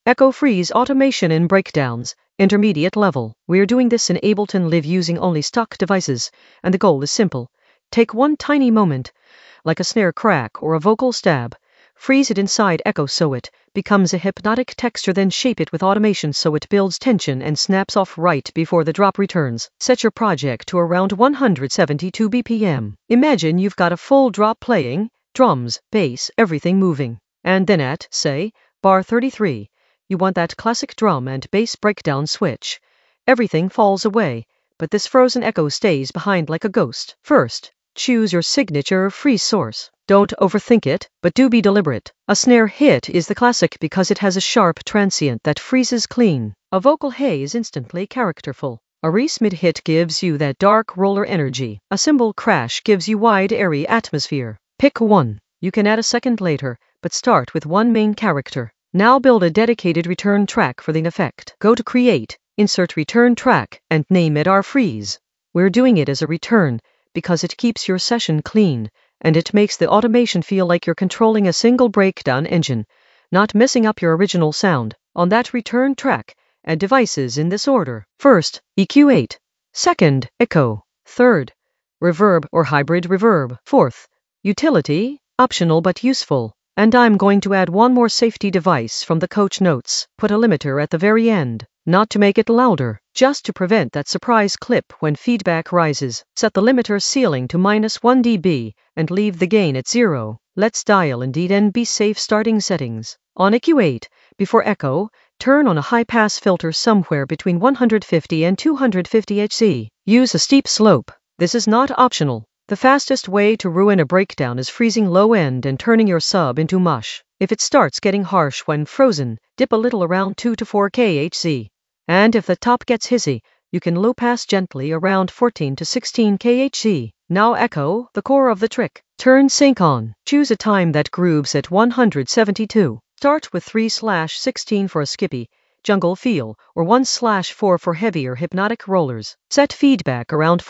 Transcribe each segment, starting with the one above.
Echo Freeze automation in breakdowns, intermediate level. We're doing this in Ableton Live using only stock devices, and the goal is simple. Take one tiny moment, like a snare crack or a vocal stab, freeze it inside Echo so it becomes a hypnotic texture, then shape it with automation so it builds tension and snaps off right before the drop returns. Set your project to around 172 BPM. Imagine you've got a full drop playing, drums, bass, everything moving. And then at, say, bar 33, you want that classic drum and bass breakdown switch. Everything falls away, but this frozen echo stays behind like a ghost. First, choose your signature freeze source. Don't overthink it, but do be deliberate. A snare hit is the classic because it has a sharp transient that freezes clean. A vocal haze instantly characterful. A Reese mid-hit gives you that dark roller energy. A cymbal crash gives you wide, airy atmosphere. Pick one. You can add a second later, but start with one main character. Now build a dedicated return track for the effect. Go to Create, insert Return Track, and name it our freeze. We're doing it as a return because it keeps your session clean, and it makes the automation feel like you're controlling a single breakdown engine, not messing up your original sound. On that return track, add devices in this order. First, EQ8. Second, Echo. Third, Reverb or Hybrid Reverb. Fourth, Utility, optional but useful. And I'm going to add one more safety device from the coach notes. Put a limiter at the very end, not to make it louder, just to prevent that surprise clip when feedback rises. Set the limiter ceiling to -1 dB and leave the gain at 0. Let's dial Indeed and be safe starting settings. On EQ8, before Echo, turn on a high-pass filter somewhere between 150 and 250 Hz. Use a steep slope. This is not optional. The fastest way to ruin a breakdown is freezing low end and turning your sub into mush. If it starts getting harsh when frozen, dip a little around 2 to 4 kHz. And if the top gets hissy, you can low pass gently around 14 to 16 kHz. Now Echo, the core of the trick. Turn sync on. Choose a time that grooves at 172. Start with 3/16 for a skippy, jungle feel, or 1/4 for heavier hypnotic rollers. Set feedback around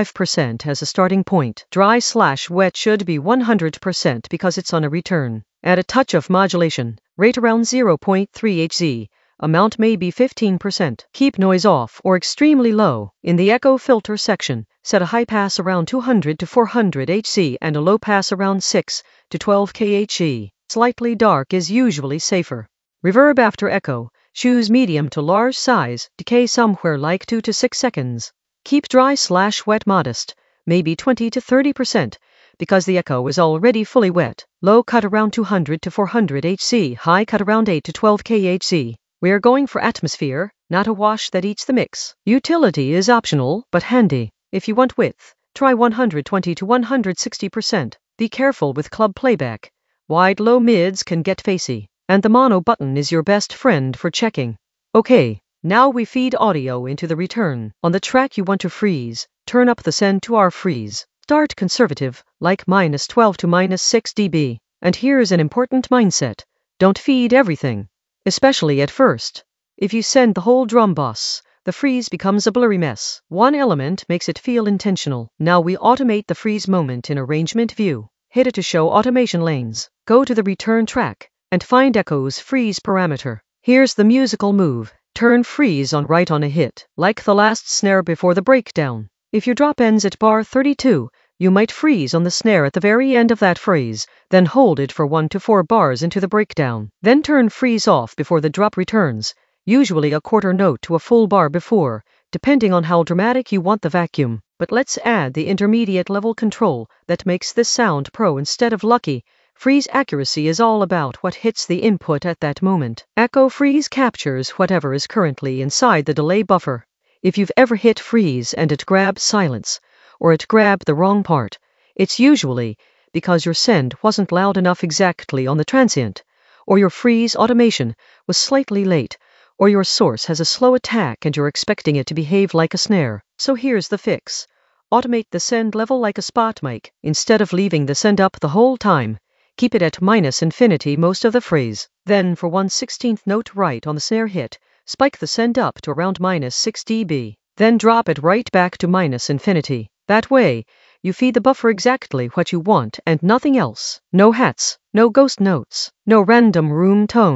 45% as a starting point. Dry/wet should be 100% because it's on a return. Add a touch of modulation, rate around 0.3 Hz. Amount may be 15%. Keep noise off or extremely low. In the Echo filter section, set a high pass around 200 to 400 Hz and a low pass around 6 to 12 kHz. Slightly dark is usually safer. Reverb after Echo. Choose medium to large size, decay somewhere like 2 to 6 seconds. Keep dry/wet modest, maybe 20 to 30%, because the echo is already fully wet. Low cut around 200 to 400 Hz, high cut around 8 to 12 kHz. We're going for atmosphere, not a wash that eats the mix. Utility is optional, but handy. If you want width, try 120 to 160%. Be careful with club playback. Wide low mids can get facey. And the mono button is your best friend for checking. Okay, now we feed audio into the return. On the track you want to freeze, turn up the send to our freeze. Start conservative, like -12 to -6 dB. And here's an important mindset. Don't feed everything, especially at first. If you send the whole drum bus, the freeze becomes a blurry mess. One element makes it feel intentional. Now we automate the freeze moment in arrangement view. Hit it to show automation lanes. Go to the return track and find Echo's freeze parameter. Here's the musical move. Turn freeze on right on a hit, like the last snare before the breakdown. If your drop ends at bar 32, you might freeze on the snare at the very end of that phrase, then hold it for 1 to 4 bars into the breakdown. Then turn freeze off before the drop returns, usually a quarter note to a full bar before, depending on how dramatic you want the vacuum. But let's add the intermediate level control that makes this sound pro instead of lucky. Freeze accuracy is all about what hits the input at that moment. Echo freeze captures whatever is currently inside the delay buffer. If you've ever hit freeze and it grabbed silence, or it grabbed the wrong part, it's usually because your send wasn't loud enough exactly on the transient, or your freeze automation was slightly late, or your source has a slow attack and you're expecting it to behave like a snare. So here's the fix. Automate the send level like a spot mic. Instead of leaving the send up the whole time, keep it at -infinity most of the phrase. Then for 1/16th note right on the snare hit, spike the send up to around -6 dB. Then drop it right back to -infinity. That way, you feed the buffer exactly what you want and nothing else. No hats, no ghost notes, no random room tone.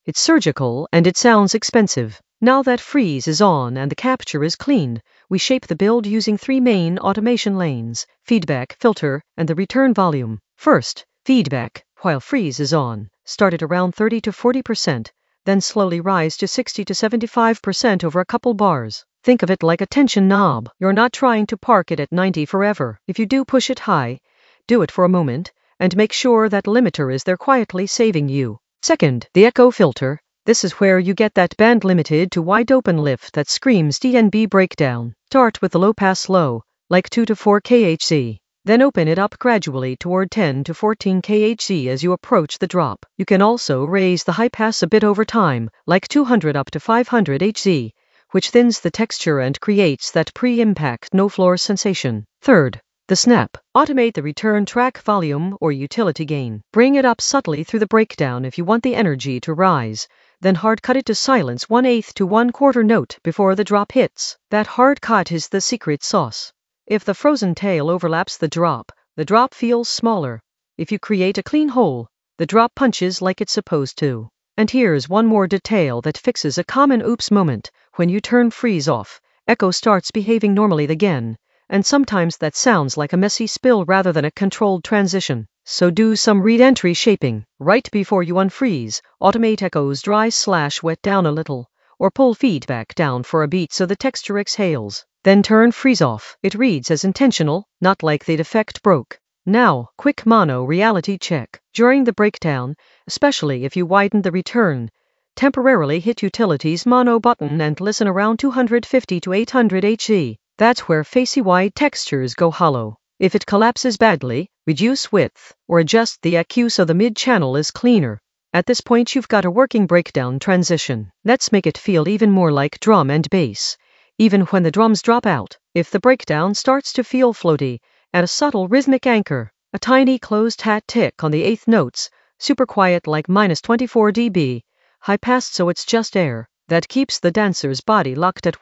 It's surgical and it sounds expensive. Now that freeze is on and the capture is clean, we shape the build using 3 main automation lanes: feedback, filter, and the return volume. First, feedback, while freeze is on, start at around 30 to 40%, then slowly rise to 60 to 75% over a couple bars. Think of it like a tension knob. You're not trying to park it at 90 forever. If you do push it high, do it for a moment, and make sure that limiter is there quietly saving you. Second, the echo filter. This is where you get that band limited to wide open lift that screams DNB breakdown. Start with the low pass low, like 2 to 4 kHz. Then open it up gradually toward 10 to 14 kHz as you approach the drop. You can also raise the high pass a bit over time, like 200 up to 500 Hz, which thins the texture and creates that pre-impact no-floor sensation. Third, the snap. Automate the return track volume or utility gain. Bring it up subtly through the breakdown if you want the energy to rise. Then hard cut it to silence 1/8 to 1/4 note before the drop hits. That hard cut is the secret sauce. If the frozen tail overlaps the drop feels smaller. If you create a clean hole, the drop punches like it's supposed to. And here's one more detail that fixes a common oops moment. When you turn freeze off, echo starts behaving normally again, and sometimes that sounds like a messy spill rather than a controlled transition. So do some re-entry shaping. Right before you unfreeze, automate echoes dry/wet down a little, or pull feedback down for a beat so the texture exhales. Then turn freeze off. It reads as intentional, not like the effect broke. Now, quick mono reality check. During the breakdown, especially if you widen the return, temporarily hit Utility's mono button and listen around 250 to 800 Hz. That's where facey wide textures go hollow. If it collapses badly, reduce width, or adjust the EQ so the mid-channel is cleaner. At this point you've got a working breakdown transition. Let's make it feel even more like drum and bass, even when the drums drop out. If the breakdown starts to feel floaty, add a subtle rhythmic anchor, a tiny closed hat tick on the 8th notes, super quiet like -24 dB, high passed so it's just air. That keeps the dancer's body locked at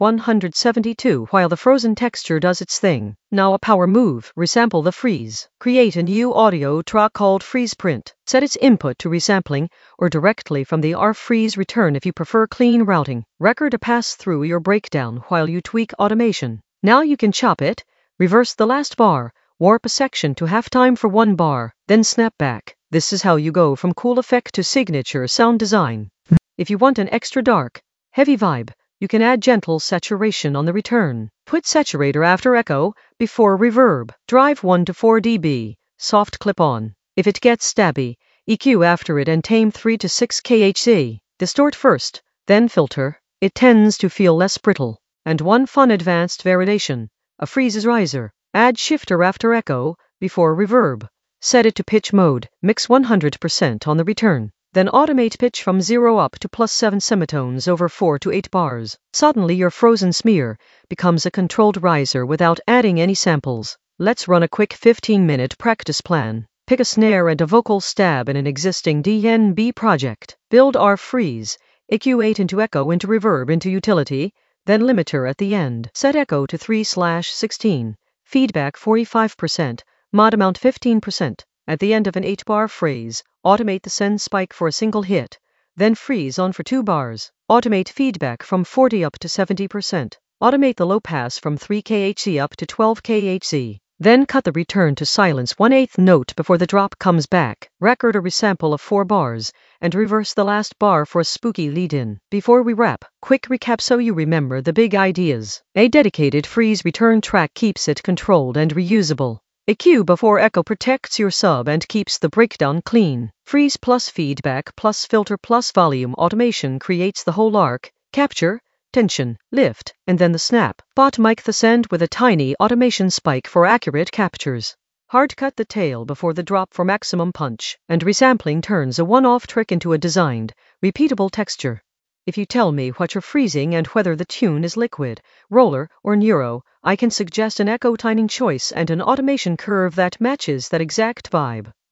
172 while the frozen texture does its thing. Now a power move, resample the freeze. Create a new audio track called Freeze Print. Set its input to resampling or directly from the RFreeze return if you prefer clean routing. Record a pass through your breakdown while you tweak automation. Now you can chop it, reverse the last bar, warp a section to halftime for 1 bar, then snap back. This is how you go from cool effect to signature sound design. If you want an extra dark, heavy vibe, you can add gentle saturation on the return. Put saturator after echo, before reverb. Drive 1 to 4 dB, soft clip on. If it gets stabby, EQ after it and tame 3 to 6 kHz. Distort first, then filter. It tends to feel less brittle. And one fun advanced variation, a freeze riser. Add shifter after echo, before reverb. Set it to pitch mode, mix 100% on the return. Then automate pitch from 0 up to +7 semitones over 4 to 8 bars. Suddenly your frozen smear becomes a controlled riser without adding any samples. Let's run a quick 15-minute practice plan. Pick a snare and a vocal stab in an existing DNB project. Build RFreeze, EQ8 into echo into reverb into utility, then limiter at the end. Set echo to 3/16, feedback 45%, mod amount 15%. At the end of an 8-bar phrase, automate the send spike for a single hit, then freeze on for 2 bars. Automate feedback from 40 up to 70%. Automate the low pass from 3 kHz up to 12 kHz. Then cut the return to silence 1/8 note before the drop comes back. Record a resample of 4 bars, and reverse the last bar for a spooky lead-in. Before we wrap, quick recap so you remember the big ideas. A dedicated freeze return track keeps it controlled and reusable. EQ before echo protects your sub and keeps the breakdown clean. Freeze plus feedback plus filter plus volume automation creates the whole arc. Capture, tension, lift, and then the snap. Bot mic the send with a tiny automation spike for accurate captures. Hard cut the tail before the drop for maximum punch. And resampling turns a one-off trick into a designed, repeatable texture. If you tell me what you're freezing and whether the tune is liquid, roller, or neuro, I can suggest an echo timing choice and an automation curve that matches that exact vibe.